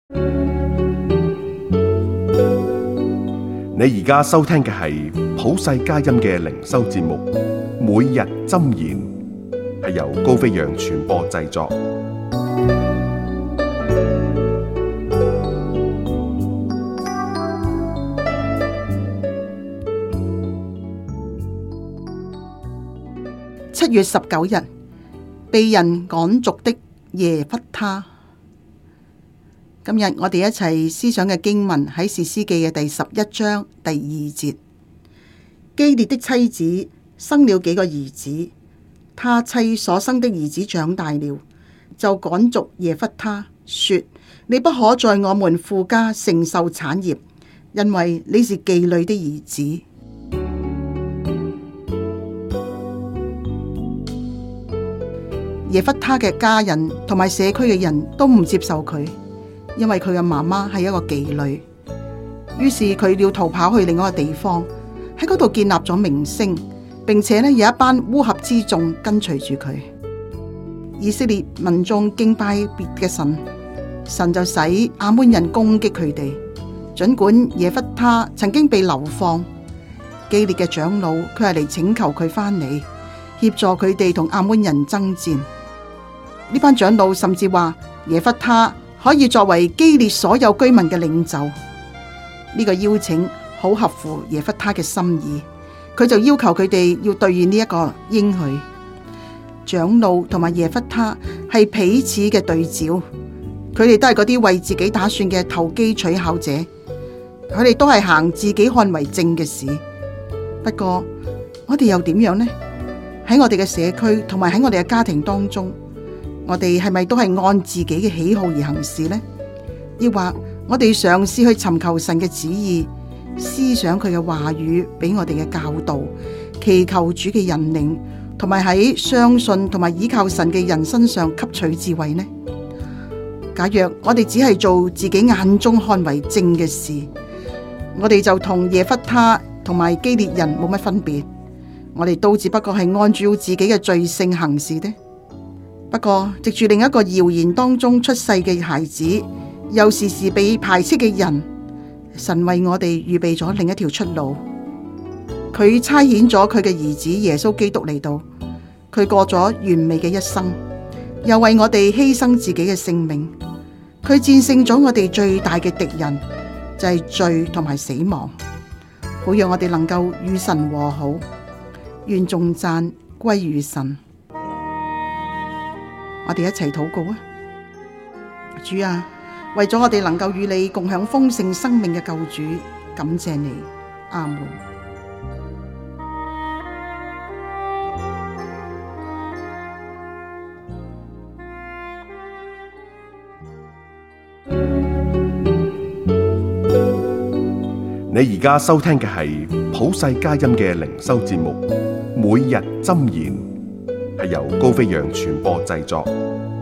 你而家收聽嘅係普世佳音嘅靈修節目，每日箴言，係由高飛揚傳播製作。 7月19日，被人趕逐的耶弗他。今日我哋一齊思想嘅經文喺士師記嘅第11章第2節。基列的妻子生了幾個兒子，他妻所生的兒子長大了，就趕逐耶弗他，說：你不可在我們父家承受產業，因為你是妓女的兒子。耶弗他嘅家人同埋社區嘅人都唔接受佢，因為佢嘅媽媽係一個妓女。於是佢要逃跑去另外一個地方，喺嗰度建立咗名聲，並且有一班烏合之眾跟隨住佢。以色列民眾敬拜別嘅神，神就使亞捫人攻擊佢哋。盡管耶弗他曾經被流放，基列嘅長老佢係嚟請求佢翻嚟協助佢哋同亞捫人爭戰。呢班長老甚至話耶弗他可以作為基列所有居民嘅領袖。呢個邀請好合乎耶弗他嘅心意，佢就要求佢哋要兌現呢一個應許。長老同埋耶弗他係彼此嘅對照，佢哋都係嗰啲為自己打算嘅投機取巧者，佢哋都係行自己看為正嘅事。不過我哋又點樣呢？喺我哋嘅社區同埋喺我哋嘅家庭當中，我哋係咪都係按自己嘅喜好而行事呢？抑或我哋嘗試去尋求神嘅旨意，思想佢嘅話語俾我哋嘅教導，祈求主嘅引領，同埋喺相信同埋依靠神嘅人身上吸取智慧呢？假若我哋只係做自己眼中看為正嘅事，我哋就同耶弗他同埋基列人冇乜分別，我哋都只不過係按照自己嘅罪性行事的。不過藉住另一個謠言當中出世嘅孩子，又時時被排斥嘅人，神為我哋預備咗另一條出路。佢差遣咗佢嘅兒子耶穌基督嚟到，佢過咗完美嘅一生，又為我哋犧牲自己嘅性命。佢戰勝咗我哋最大嘅敵人，就係罪同埋死亡，好讓我哋能夠與神和好。願頌讚歸於神。我哋一齊禱告啊！主啊，為咗我哋能夠與你共享豐盛生命嘅救主，感謝你。阿門。 你而家收聽嘅係普世佳音嘅靈修節目，每日箴言，係由高飛揚傳播製作。